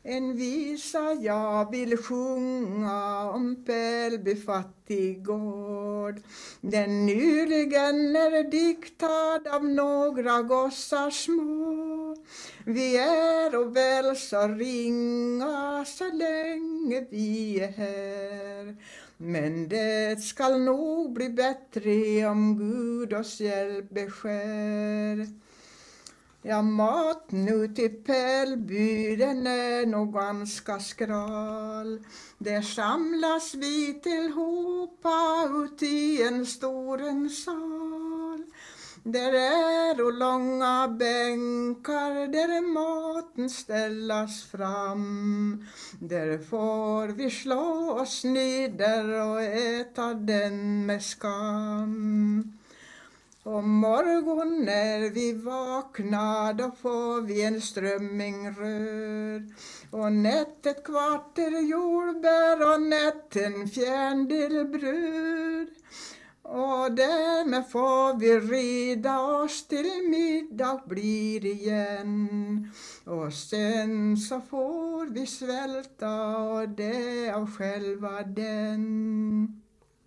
En visa jag vill sjunga om Pälby fattiggård. Den nyligen är diktad av några gossar små. Vi är och väl så ringa så länge vi är här. Men det skall nog bli bättre om Gud oss hjälp beskär. Ja, mat nu till Pälby, den är nog ganska skral. Det samlas vi tillhopa ut i en stor sal. Där är och långa bänkar där maten ställas fram. Där får vi slå oss ner och äta den med skam. Om morgon när vi vaknar då får vi en strömming röd och nätt ett kvarter jordbär och nätt en fjärdedel bröd. Och därmed får vi rida oss till middag blir igen. Och sen så får vi svälta och det av själva den.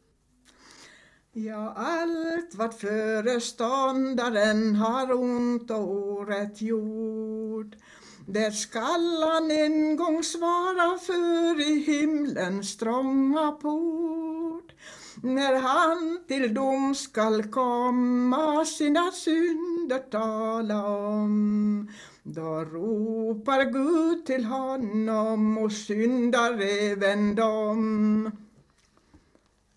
Ja, allt vad föreståndaren har ont och orätt gjort, det skall han en gång svara för i himlens trånga port. När han till dom skall komma sina synder tala om, då ropar Gud till honom och syndar även dem.